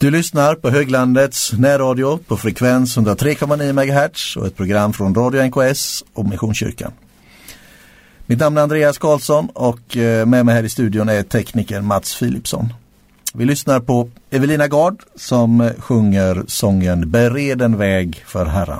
Du lyssnar på Höglandets närradio på frekvens 103,9 MHz och ett program från Radio NKS och Missionskyrkan. Mitt namn är Andreas Karlsson och med mig här i studion är tekniker Mats Philipsson. Vi lyssnar på Evelina Gard som sjunger sången Bered en väg för Herren.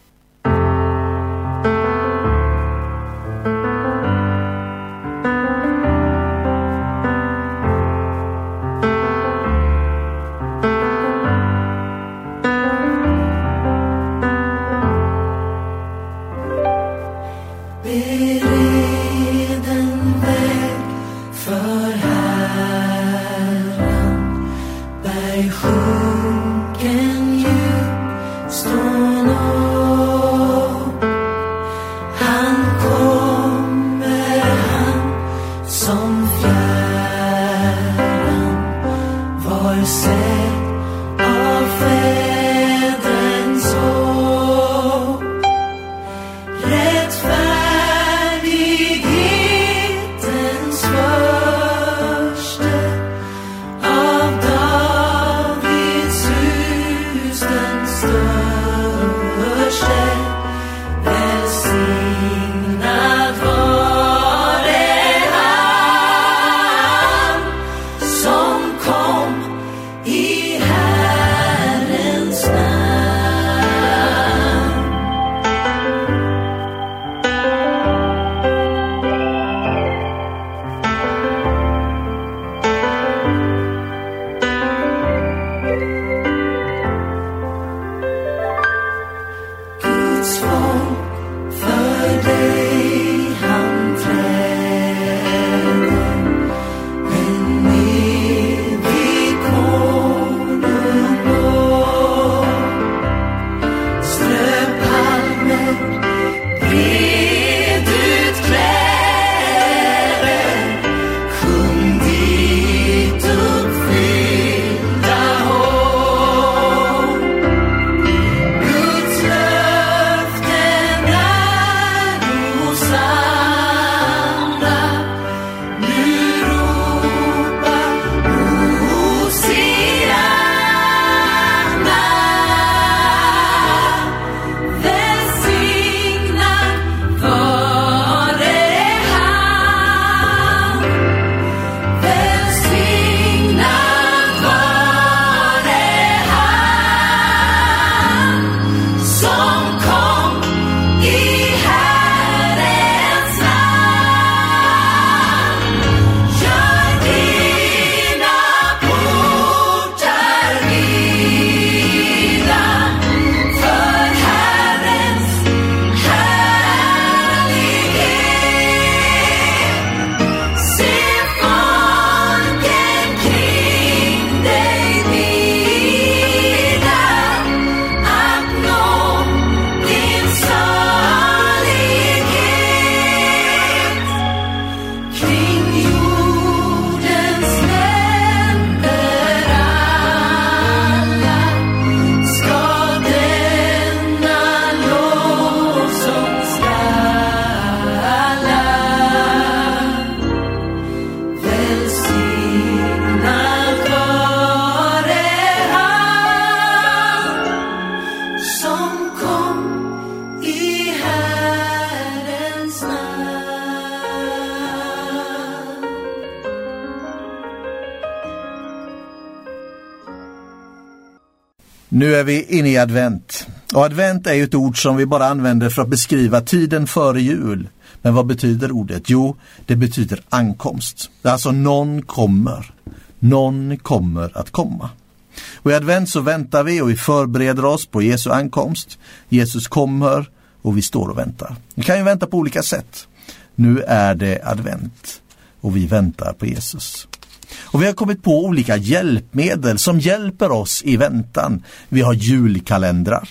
Nu är vi inne i advent. Och advent är ju ett ord som vi bara använder för att beskriva tiden före jul. Men vad betyder ordet? Jo, det betyder ankomst. Det är alltså någon kommer. Någon kommer att komma. Och i advent så väntar vi och vi förbereder oss på Jesu ankomst. Jesus kommer och vi står och väntar. Vi kan ju vänta på olika sätt. Nu är det advent och vi väntar på Jesus. Och vi har kommit på olika hjälpmedel som hjälper oss i väntan. Vi har julkalendrar.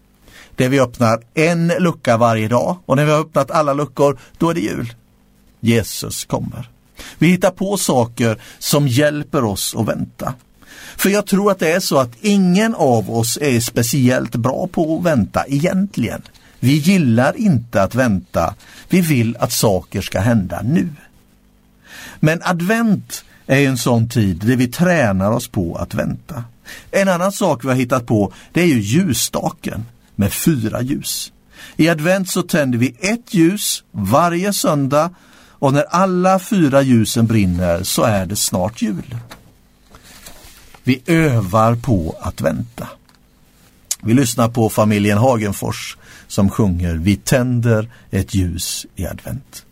Där vi öppnar en lucka varje dag. Och när vi har öppnat alla luckor, då är det jul. Jesus kommer. Vi hittar på saker som hjälper oss att vänta. För jag tror att det är så att ingen av oss är speciellt bra på att vänta egentligen. Vi gillar inte att vänta. Vi vill att saker ska hända nu. Men advent är en sån tid där vi tränar oss på att vänta. En annan sak vi har hittat på, det är ju ljusstaken med 4 ljus. I advent så tänder vi ett ljus varje söndag, och när alla 4 ljusen brinner så är det snart jul. Vi övar på att vänta. Vi lyssnar på familjen Hagenfors som sjunger Vi tänder ett ljus i advent.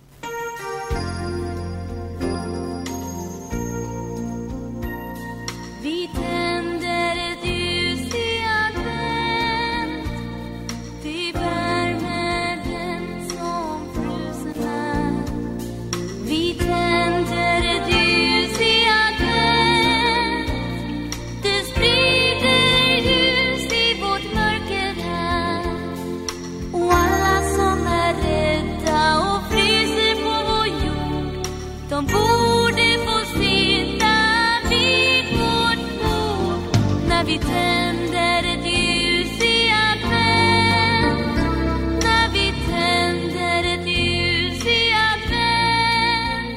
Vi tänder ett ljus i advent, vi värmer den som frusen är. Vi tänder ett ljus i advent, det sprider ljus i vårt mörker här. Och alla som är rädda och fryser på vår jord, de borde få sitta vid vårt bord. När vi tänder ett ljus i advent, när vi tänder ett ljus i advent.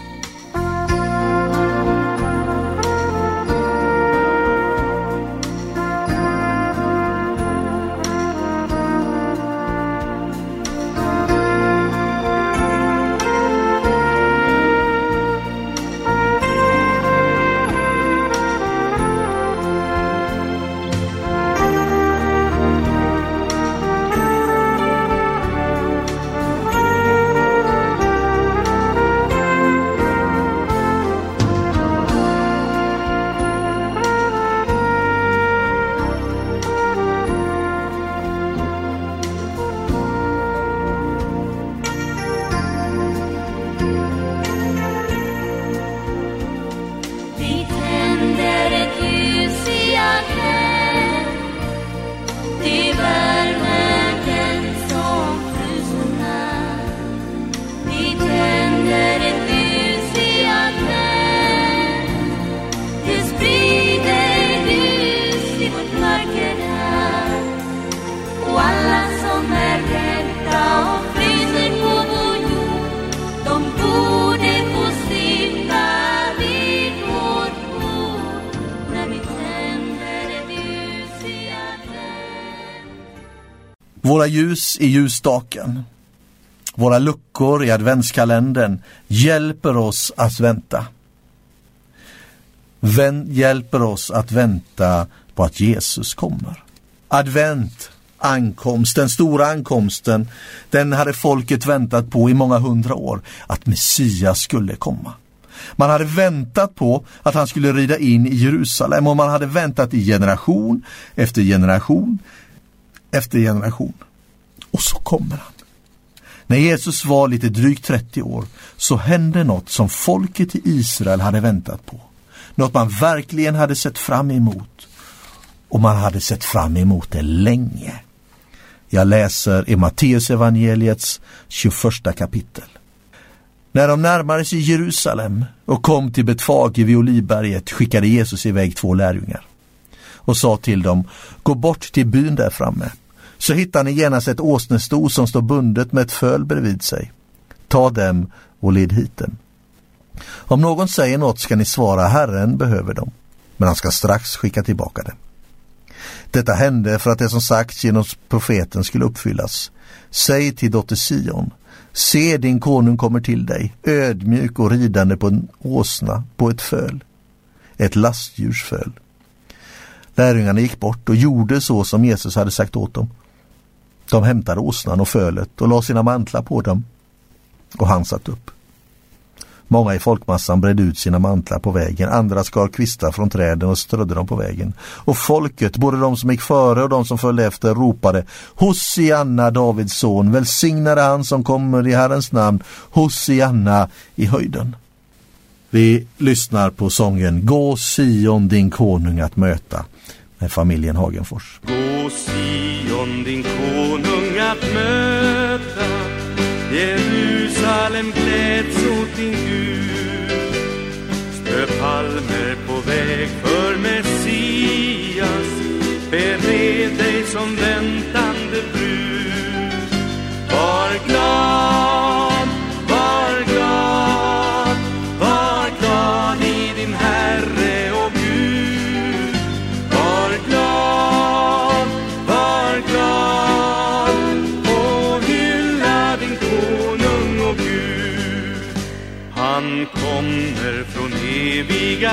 Vi tänder ett ljus i advent, det värmer den som frusen är. Vi tänder ett ljus i advent, det sprider ljus i vårt mörker här. Och alla som är rädda och fryser på vår jord, de borde få sitta vid vårt bord. När vi tänder ett ljus i advent. Våra ljus i ljusstaken, våra luckor i adventskalendern hjälper oss att vänta. Hjälper oss att vänta på att Jesus kommer. Advent, ankomst, den stora ankomsten, den hade folket väntat på i många 100 år, att Messias skulle komma. Man hade väntat på att han skulle rida in i Jerusalem, och man hade väntat i generation efter generation efter generation. Och så kommer han. När Jesus var lite drygt 30 år så hände något som folket i Israel hade väntat på. Något man verkligen hade sett fram emot. Och man hade sett fram emot det länge. Jag läser i Matteus evangeliets 21 kapitel. När de närmade sig Jerusalem och kom till Betfage vid Olivberget skickade Jesus iväg 2 lärjungar. Och sa till dem, gå bort till byn där framme. Så hittar ni genast ett åsnesto som står bundet med ett föl bredvid sig. Ta dem och led hit dem. Om någon säger något ska ni svara, Herren behöver dem. Men han ska strax skicka tillbaka dem. Detta hände för att det som sagts genom profeten skulle uppfyllas. Säg till dotter Sion, se din konung kommer till dig, ödmjuk och ridande på en åsna, på ett föl, ett lastdjursföl. Lärjungarna gick bort och gjorde så som Jesus hade sagt åt dem. De hämtade åsnan och fölet och la sina mantlar på dem, och han satt upp. Många i folkmassan bredde ut sina mantlar på vägen, andra skar kvistar från träden och strödde dem på vägen. Och folket, både de som gick före och de som följde efter, ropade, Hosianna, Davids son, välsignade han som kommer i Herrens namn, Hosianna i höjden. Vi lyssnar på sången Gå Sion din konung att möta med familjen Hagenfors. Gå Sion din konung att möta, Jerusalem gläds åt din Gud. Strö palmer på väg för Messias, bered dig som väntande brud. Var glad, var glad, var glad i din Herre och Gud.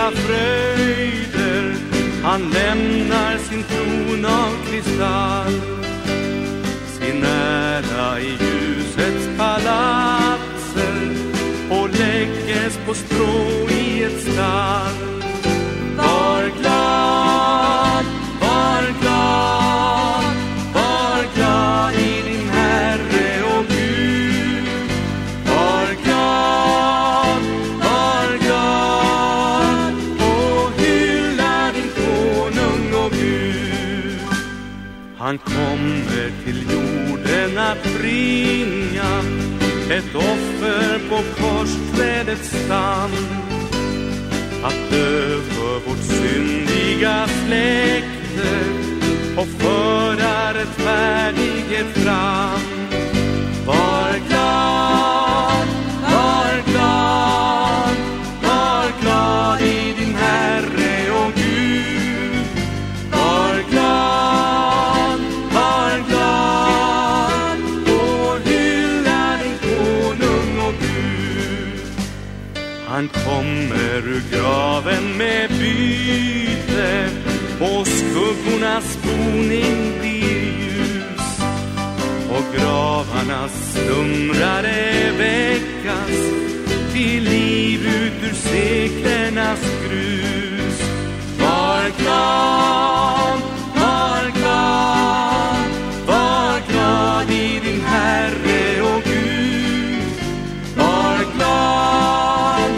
sina fröjder. Han lämnar sin tron av kristall, sin ära i ljusets palatser och lägges på strå i ett stall. Var glad, var glad, var glad i din Herre och Gud. Var glad och hylla din konung och Gud. Han kommer till jorden att bringa ett offer på korsträdets stam, att dö för vårt syndiga släkte och föra rättfärdighet fram. Var glad, var glad, var glad i din Herre och Gud. Var glad och hylla din konung och Gud. Han kommer ur graven med byte och skuggornas boning blir ljus och gravarnas slumrare väckas till liv ut ur seklernas grus. Var glad, var glad, var glad i din Herre och Gud. Var glad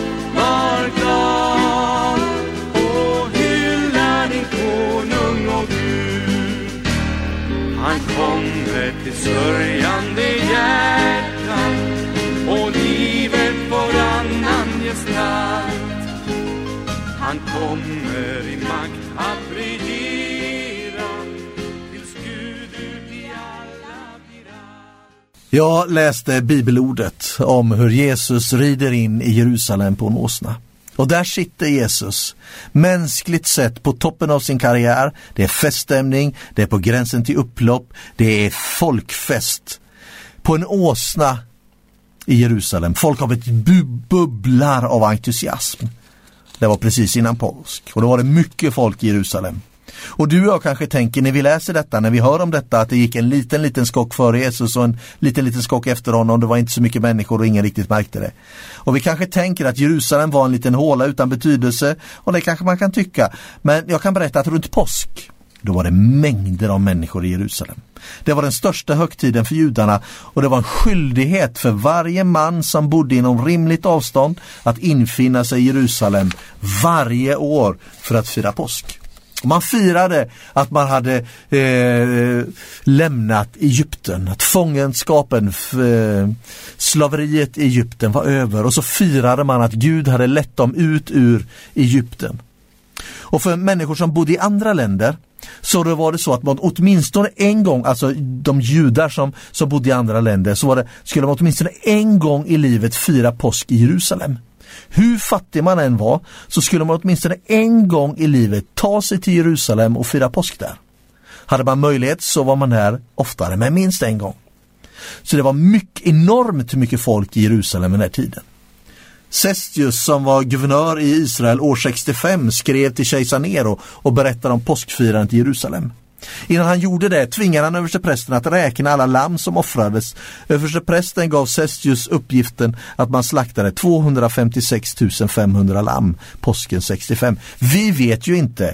och hylla din konung och Gud. Han kommer till sörjande hjärtan och livet får annan gestalt. Han kommer i makt att regera tills Gud ut i alla blir allt. Jag läste bibelordet om hur Jesus rider in i Jerusalem på en åsna. Och där sitter Jesus, mänskligt sett på toppen av sin karriär. Det är feststämning, det är på gränsen till upplopp, det är folkfest. På en åsna i Jerusalem. Folkhavet bubblar av entusiasm. Det var precis innan påsk. Och då var det mycket folk i Jerusalem. Och du och jag kanske tänker när vi läser detta, när vi hör om detta, att det gick en liten skock före Jesus och en liten skock efter honom. Det var inte så mycket människor och ingen riktigt märkte det. Och vi kanske tänker att Jerusalem var en liten håla utan betydelse, och det kanske man kan tycka. Men jag kan berätta att runt påsk, då var det mängder av människor i Jerusalem. Det var den största högtiden för judarna, och det var en skyldighet för varje man som bodde inom rimligt avstånd att infinna sig i Jerusalem varje år för att fira påsk. Man firade att man hade lämnat Egypten, att fångenskapen, slaveriet i Egypten var över, och så firade man att Gud hade lett dem ut ur Egypten. Och för människor som bodde i andra länder så då var det så att man åtminstone en gång, alltså de judar som bodde i andra länder, så skulle man åtminstone en gång i livet fira påsk i Jerusalem. Hur fattig man än var så skulle man åtminstone en gång i livet ta sig till Jerusalem och fira påsk där. Hade man möjlighet så var man där oftare, men minst en gång. Så det var enormt mycket folk i Jerusalem den här tiden. Cestius, som var guvernör i Israel år 65, skrev till kejsar Nero och berättade om påskfirandet i Jerusalem. Innan han gjorde det tvingade han översteprästen att räkna alla lamm som offrades. Översteprästen gav Cestius uppgiften att man slaktade 256 500 lamm påsken 65. Vi vet ju inte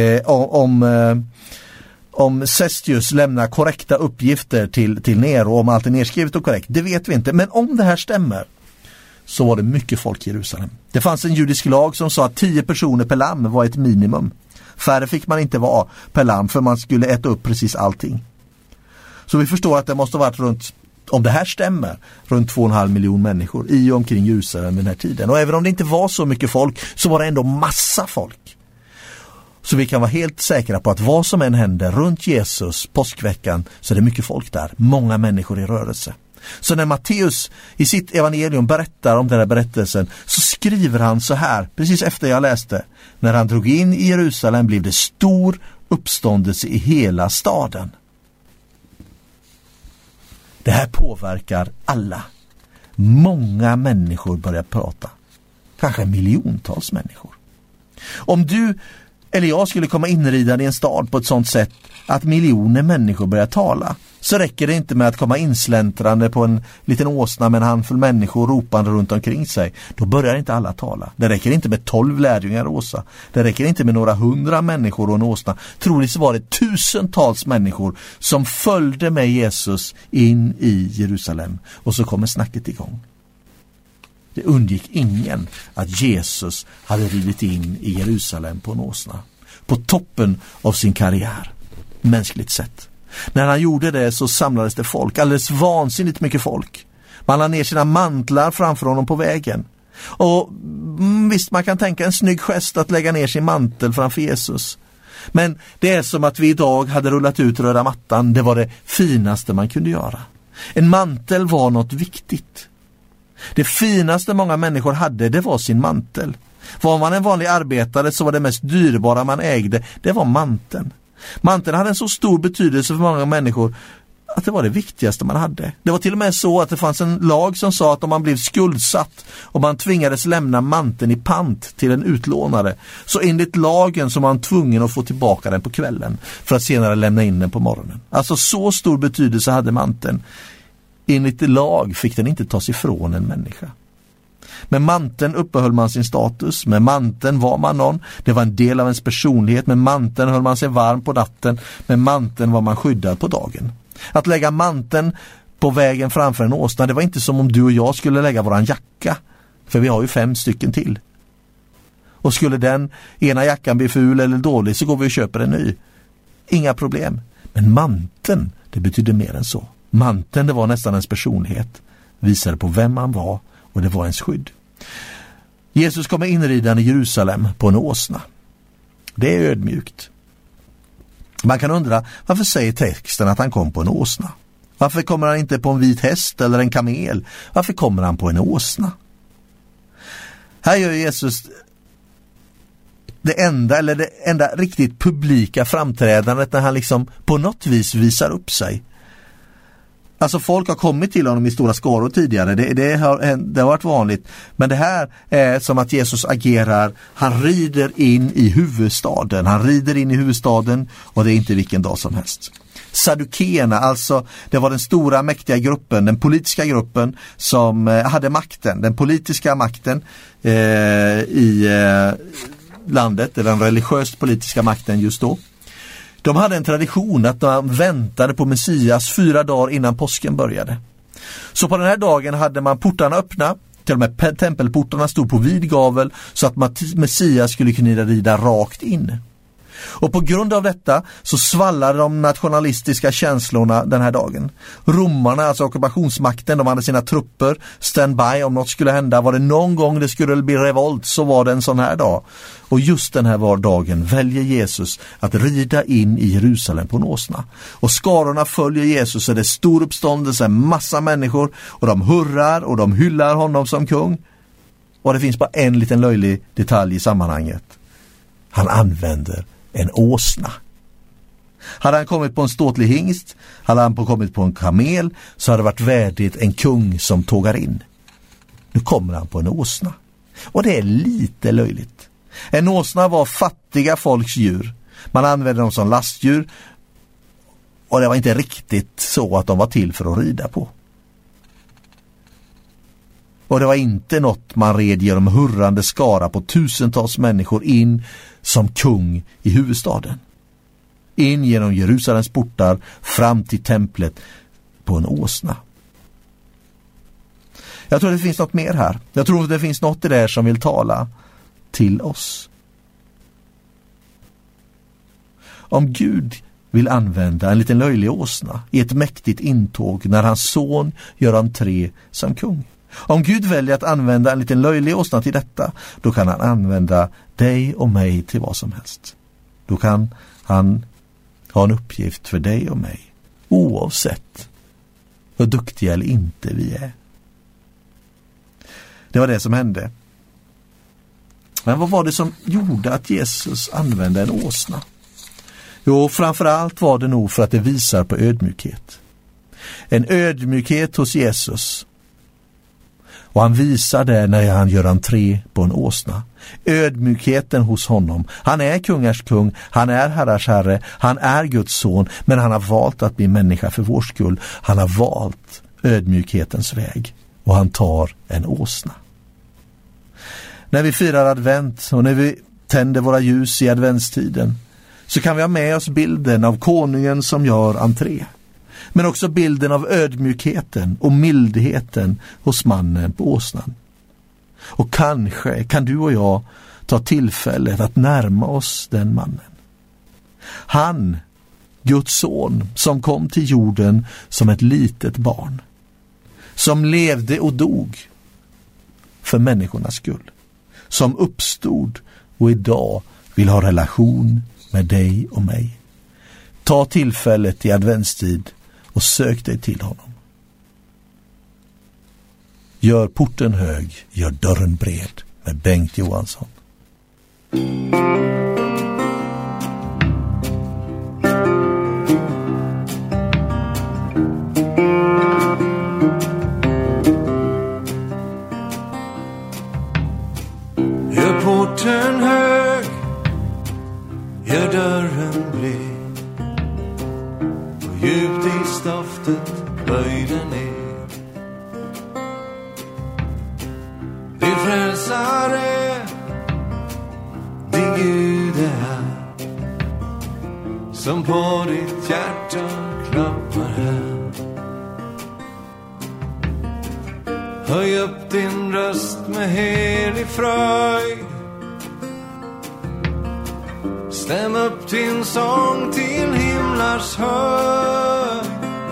om Cestius lämnar korrekta uppgifter till Nero, om allt är nedskrivet och korrekt. Det vet vi inte, men om det här stämmer så var det mycket folk i Jerusalem. Det fanns en judisk lag som sa att 10 personer per lamm var ett minimum. Färre fick man inte vara per lamm, för man skulle äta upp precis allting. Så vi förstår att det måste ha varit runt, om det här stämmer, runt 2,5 miljoner människor i och omkring Jerusalem den här tiden. Och även om det inte var så mycket folk så var det ändå massa folk. Så vi kan vara helt säkra på att vad som än händer runt Jesus påskveckan så är det mycket folk där. Många människor i rörelse. Så när Matteus i sitt evangelium berättar om den här berättelsen så skriver han så här, precis efter jag läste. När han drog in i Jerusalem blev det stor uppståndelse i hela staden. Det här påverkar alla. Många människor börjar prata. Kanske miljontals människor. Om du eller jag skulle komma inridande i en stad på ett sånt sätt att miljoner människor börjar tala, så räcker det inte med att komma insläntrande på en liten åsna med en handfull människor ropande runt omkring sig. Då börjar inte alla tala. Det räcker inte med 12 lärjungar och åsa. Det räcker inte med några 100 människor och en åsna. Troligtvis var det tusentals människor som följde med Jesus in i Jerusalem. Och så kommer snacket igång. Det undgick ingen att Jesus hade ridit in i Jerusalem på en åsna. På toppen av sin karriär, mänskligt sett. När han gjorde det så samlades det folk, alldeles vansinnigt mycket folk. Man lade ner sina mantlar framför honom på vägen. Och visst, man kan tänka en snygg gest att lägga ner sin mantel framför Jesus. Men det är som att vi idag hade rullat ut röda mattan. Det var det finaste man kunde göra. En mantel var något viktigt. Det finaste många människor hade, det var sin mantel. Var man en vanlig arbetare så var det mest dyrbara man ägde, det var manteln. Manteln hade en så stor betydelse för många människor att det var det viktigaste man hade. Det var till och med så att det fanns en lag som sa att om man blev skuldsatt och man tvingades lämna manteln i pant till en utlånare, så enligt lagen så var man tvungen att få tillbaka den på kvällen för att senare lämna in den på morgonen. Alltså så stor betydelse hade manteln. Enligt lag fick den inte tas ifrån en människa. Med manteln uppehöll man sin status. Med manteln var man någon. Det var en del av ens personlighet. Med manteln höll man sig varm på natten. Med manteln var man skyddad på dagen. Att lägga manteln på vägen framför en åsna, det var inte som om du och jag skulle lägga våran jacka. För vi har ju 5 stycken till. Och skulle den ena jackan bli ful eller dålig så går vi och köper en ny. Inga problem. Men manteln, det betydde mer än så. Manteln, det var nästan ens personlighet. Visade på vem man var och det var ens skydd. Jesus kommer inridande i Jerusalem på en åsna. Det är ödmjukt. Man kan undra, varför säger texten att han kom på en åsna? Varför kommer han inte på en vit häst eller en kamel? Varför kommer han på en åsna? Här gör Jesus det enda riktigt publika framträdandet när han liksom på något vis visar upp sig. Alltså folk har kommit till honom i stora skaror tidigare, det har varit vanligt. Men det här är som att Jesus agerar, han rider in i huvudstaden. Han rider in i huvudstaden och det är inte vilken dag som helst. Saddukeerna, alltså det var den stora mäktiga gruppen, den politiska gruppen som hade makten, den politiska makten i landet, eller den religiöst politiska makten just då. De hade en tradition att de väntade på Messias 4 dagar innan påsken började. Så på den här dagen hade man portarna öppna, till och med tempelportarna stod på vid gavel så att Messias skulle kunna rida rakt in. Och på grund av detta så svallade de nationalistiska känslorna den här dagen. Romarna, alltså ockupationsmakten, de hade sina trupper standby om något skulle hända. Var det någon gång det skulle bli revolt så var det en sån här dag. Och just den här dagen väljer Jesus att rida in i Jerusalem på en åsna. Och skarorna följer Jesus, och det är stor uppståndelse, massa människor, och de hurrar och de hyllar honom som kung. Och det finns bara en liten löjlig detalj i sammanhanget. Han använder en åsna. Hade han kommit på en ståtlig hingst, hade han kommit på en kamel, så hade det varit värdigt en kung som tågar in. Nu kommer han på en åsna. Och det är lite löjligt. En åsna var fattiga folks djur. Man använde dem som lastdjur. Och det var inte riktigt så att de var till för att rida på. Och det var inte något man red genom hurrande skara på tusentals människor in som kung i huvudstaden. In genom Jerusalems portar fram till templet på en åsna. Jag tror det finns något mer här. Jag tror det finns något i det som vill tala till oss. Om Gud vill använda en liten löjlig åsna i ett mäktigt intåg när hans son gör entré som kung. Om Gud väljer att använda en liten löjlig åsna till detta, då kan han använda dig och mig till vad som helst. Då kan han ha en uppgift för dig och mig, oavsett hur duktiga eller inte vi är. Det var det som hände. Men vad var det som gjorde att Jesus använde en åsna? Jo, framförallt var det nog för att det visar på ödmjukhet. En ödmjukhet hos Jesus. Och han visar det när han gör entré på en åsna. Ödmjukheten hos honom. Han är kungars kung, han är herrars herre, han är Guds son, men han har valt att bli människa för vår skull. Han har valt ödmjukhetens väg och han tar en åsna. När vi firar advent och när vi tänder våra ljus i adventstiden så kan vi ha med oss bilden av konungen som gör entré. Men också bilden av ödmjukheten och mildheten hos mannen på åsnan. Och kanske kan du och jag ta tillfället att närma oss den mannen. Han, Guds son, som kom till jorden som ett litet barn. Som levde och dog för människornas skull. Som uppstod och idag vill ha relation med dig och mig. Ta tillfället i adventstid och sök dig till honom. Gör porten hög, gör dörren bred med Bengt Johansson. Gör porten hög, gör dörren bred, och djupt i stoftet böj den ner. Din frälsare, din Gud är här, som på ditt hjärta klappar här. Höj upp din röst med helig fröjd, stäm upp din sång till himlars höjd.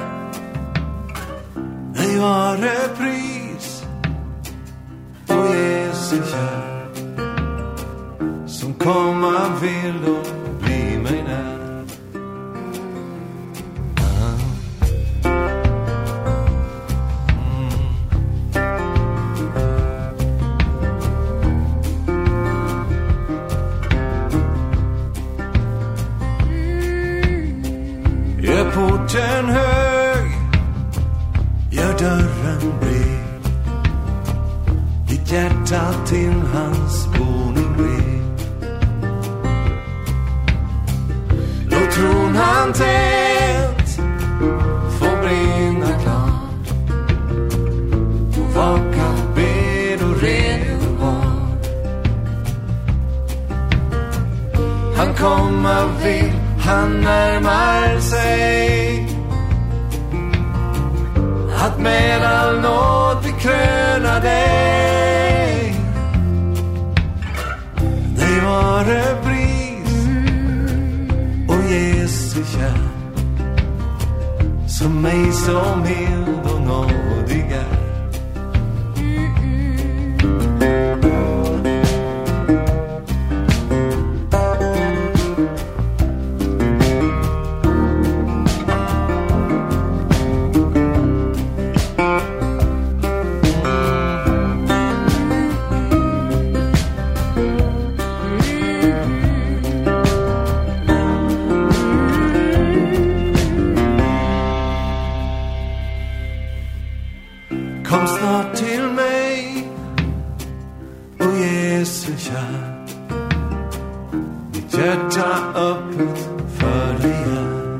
Nej, vare pris och Jesu kär, som komma vill och bli mig när. Gör porten hög, gör dörren bred, ditt hjärta till hans boning bred. Låt tron han tänt få brinna klart, och vaka bed och redo var. Han kommer vill, han närmar sig, att med all nåd bekröna dig. Det vare pris och Jesu kär, som mig så mild och nådig är. Kom snart till mig, o Jesu kär, mitt hjärta öppet för dig är.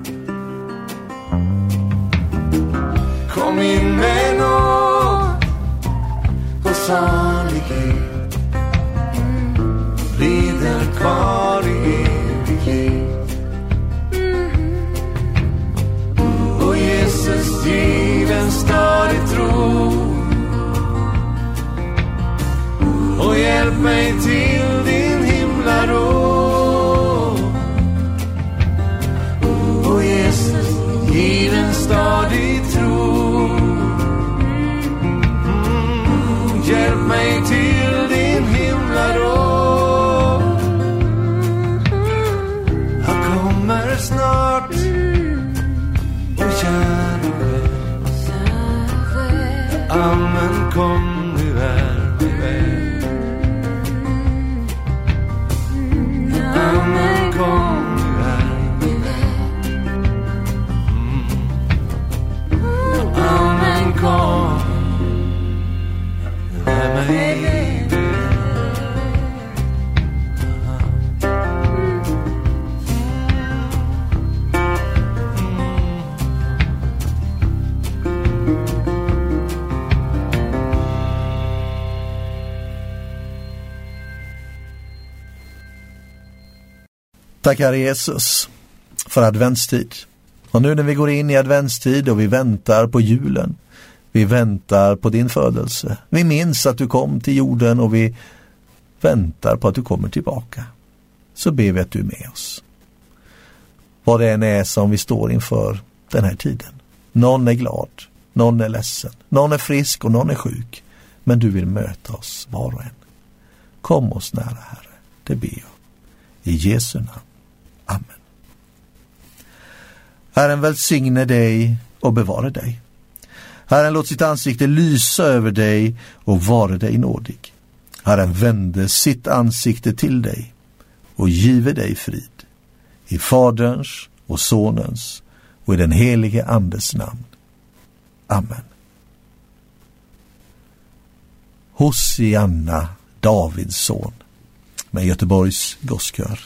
Kom in med nåd och salighet, bli där kvar i evighet. O Jesus, giv en stadig tro, och hjälp mig till din himlaro. O Jesus, giv en stadig tro, hjälp mig till din himlaro. Jag kommer snart, och kära själ, amen, kom nu är mig väl. Amen, kom nu är mig väl. Amen, kom Tack Herre Jesus för adventstid. Och nu när vi går in i adventstid och vi väntar på julen, vi väntar på din födelse. Vi minns att du kom till jorden och vi väntar på att du kommer tillbaka. Så ber vi att du är med oss. Vad det än är som vi står inför den här tiden. Någon är glad, någon är ledsen, någon är frisk och någon är sjuk. Men du vill möta oss var och en. Kom oss nära Herre, det ber jag. I Jesu namn. Amen. Herren välsigne dig och bevara dig. Herren låt sitt ansikte lysa över dig och vare dig nådig. Herren vände sitt ansikte till dig och give dig frid. I Faderns och Sonens och i den helige Andes namn. Amen. Hosianna, Davids son, med Göteborgs Gospelkör.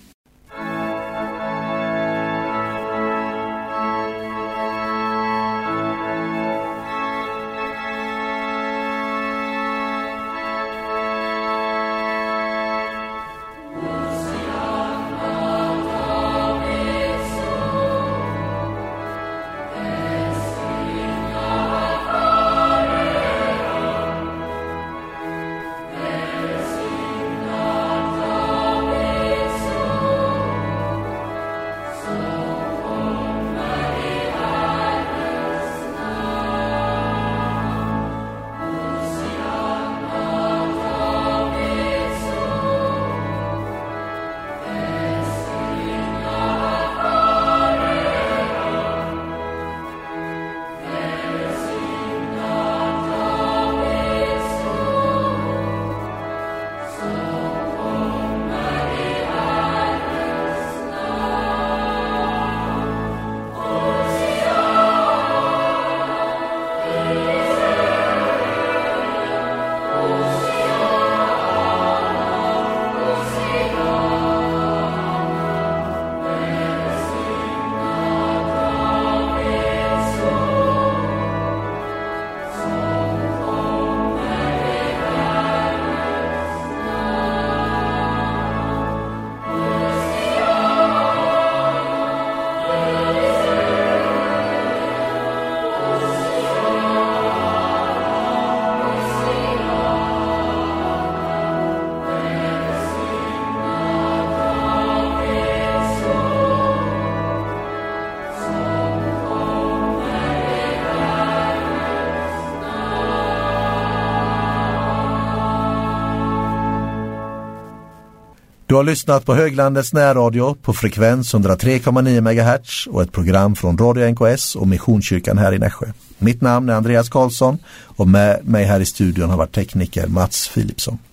Du har lyssnat på Höglandets närradio på frekvens 103,9 MHz och ett program från Radio NKS och Missionskyrkan här i Nässjö. Mitt namn är Andreas Karlsson och med mig här i studion har varit tekniker Mats Philipsson.